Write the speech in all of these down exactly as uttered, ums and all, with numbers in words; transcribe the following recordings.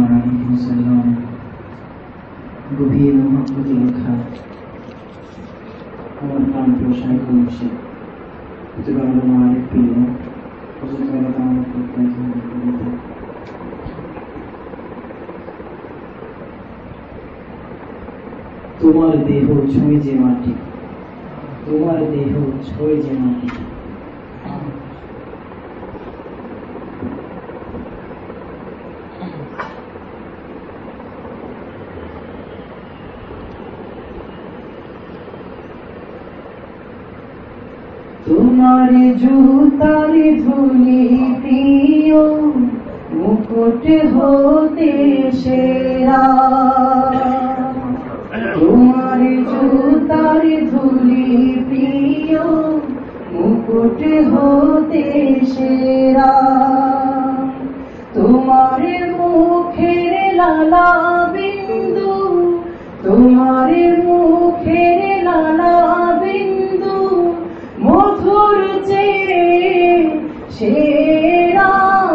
আলাইহি ওয়াসাল্লাম গভীর মহব্বতে লেখা আমার প্রাণ প্রসারিত মুর্শিদ প্রতিবার আরেক প্রিয় হযরত আমার তোমার দেহ ছুঁয়ে যে মাটি, তোমার দেহ ছুঁয়ে যে মাটি, তোমার জুতার ধুলি প্রিয় মুকুট হতে সেরা, তোমার জুতার ধুলি প্রিয় মুকুট হতে সেরা, তোমার মুখের লালা বিন্দু, তোমার মুখের লালা বিন্দু মধুর চেয়ে সেরা,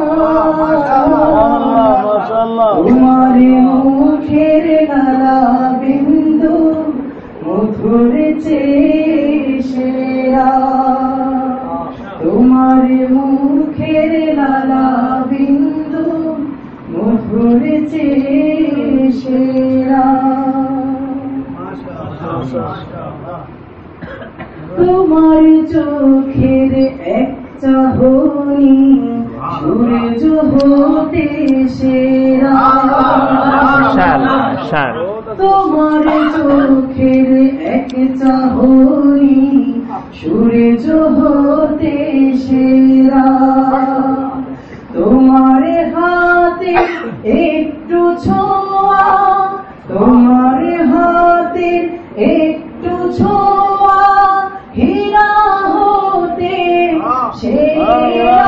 তোমার মুখের লালা বিন্দু মধুর চেয়ে সেরা, তোমার মুখের লালা বিন্দু মধুর চেয়ে সেরা, তোমার চোখের এক চাহনি সূর্য হতে সেরা, তোমার চোখের এক চাহনি সূর্য হতে সেরা, তোমার হাতে একটু ছোঁয়া, তোমার হাতে একটু ছোঁয়া হীরা হতে সেরা,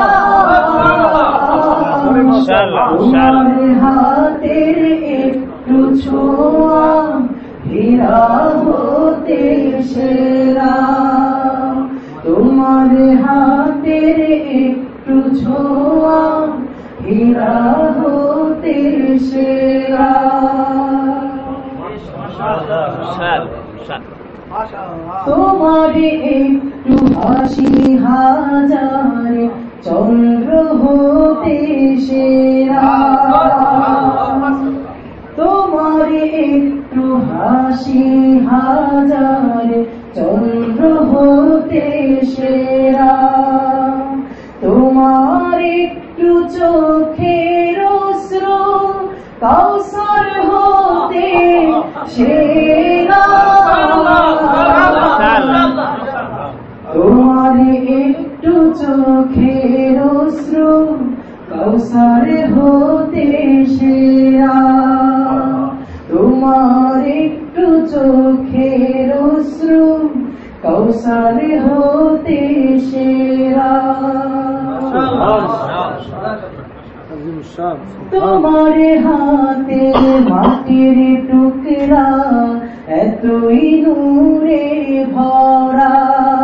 তোমার হাতের একটু ছোঁয়া হীরা হতে সেরা, তোমার হাতের একটু ছোঁয়া হীরা হতে সেরা, তোমার একটু হাসি হাজার চন্দ্র হতে সেরা, তোমার একটু হাসি হাজার চন্দ্র হতে সেরা, তোমার একটু চোখের অশ্রু কাউসার হতে সেরা, তোমার একটু চোখের অশ্রু কাউসার হতে সেরা, তোমার একটু চোখের অশ্রু কাউসার হতে সেরা, তোমার হাতে মাটির টুকরা এতই নূরে ভরা,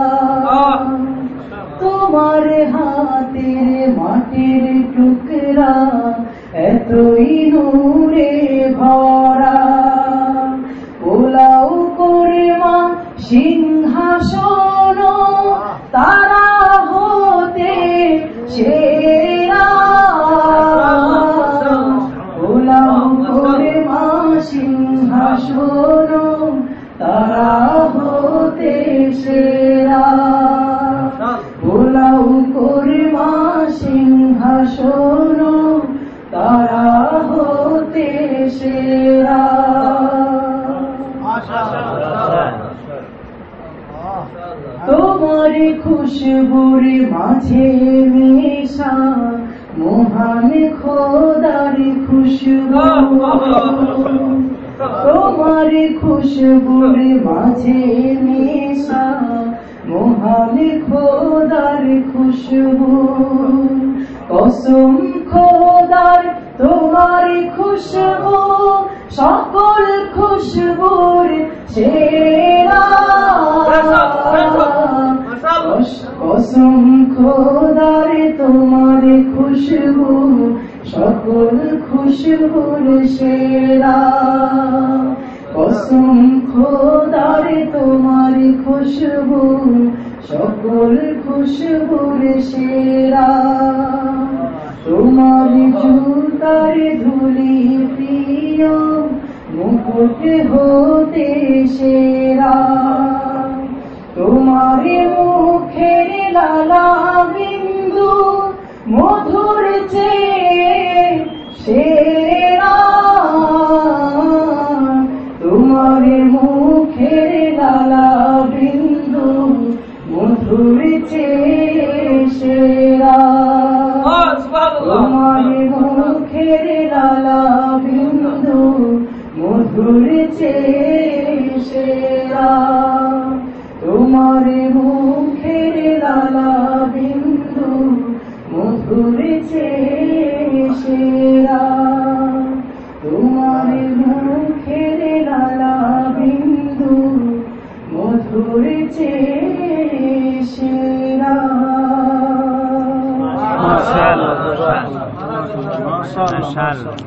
তোমার হাতের মাটির টুকরা এতই নূরে ভরা, পোলাও করে মা সিংহাসন তারা হতে সেরা, পোলাও করে মা সিংহাসন তারা হতে সেরা, পোলাও করে মা সিংহাসন তারা হতে সেরা, তোমার খুশবুর মাঝে মেশা মহান খোদার খুশবু, তোমার খুশবুর মাঝে মেশা মহান খোদার খুশবু, কসম খোদার তোমার খুশবু সকল খুশবুর সেরা, কসম খোদার তোমার খুশবু সকল খুশবুর সেরা কসম খোদার তোমার খুশবু সকল খুশবুর সেরা তোমার জুতার ধুলি প্রিয় মুকুট হতে সেরা তোমার মুখের লালা বিন্দু মধুর চেয়ে সেরা তোমার মুখের লালা বিন্দু মধুর চেয়ে সেরা তোমার মুখের লালা বিন্দু মধুর চেয়ে সেরা তোমার মুখের লালা বিন্দু মধুর চেয়ে সেরা তোমার মুখের লালা বিন্দু মধুর চেয়ে সেরা। মাশাআল্লাহ মাশাআল্লাহ।